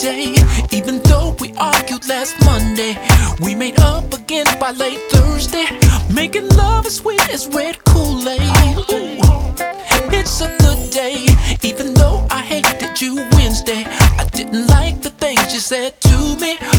day. Even though we argued last Monday, we made up again by late Thursday. Making love as sweet as red Kool-Aid. Ooh, it's a good day. Even though I hated you Wednesday, I didn't like the things you said to me.